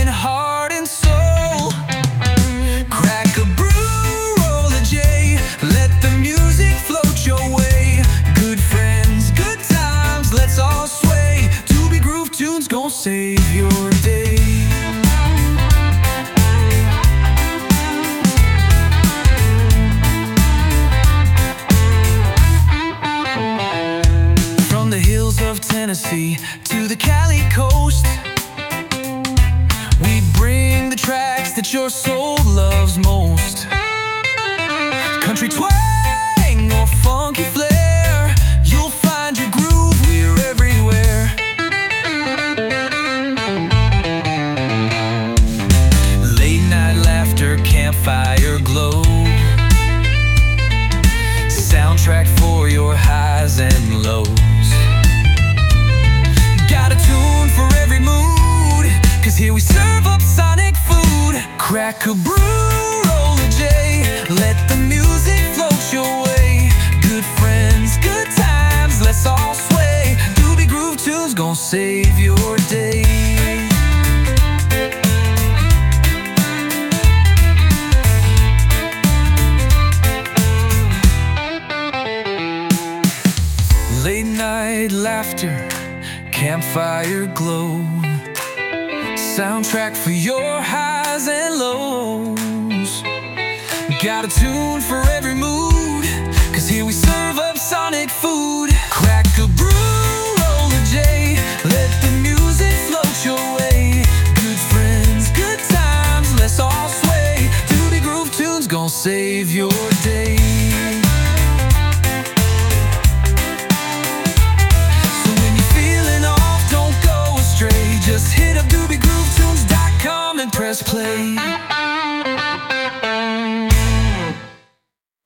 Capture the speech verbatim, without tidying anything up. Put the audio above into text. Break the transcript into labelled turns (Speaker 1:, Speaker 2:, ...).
Speaker 1: in heart and soul. Crack a brew, roll a J, let the music float your way. Good friends, good times, let's all sway. Doobie Groove Tunes gon' save your day. From the hills of Tennessee to the Cali coast, we bring the tracks that your soul loves most. Country twang or funky flair, you'll find your groove, we're everywhere. Late night laughter, campfire glow, soundtrack for your highs and lows. Got a tune for every mood, 'cause here we serve up sonic food. Crack a brew, roll a J, let the music float your way. Good friends, good times, let's all sway. Doobie Groove Tunes gon' save your day. Late night laughter, campfire glow, soundtrack for your highs and lows. Got a tune for every mood, 'cause here we serve up sonic food. Crack a brew, roll a J, let the music float your way. Good friends, good times, let's all sway. Doobie Groove Tunes gon' save your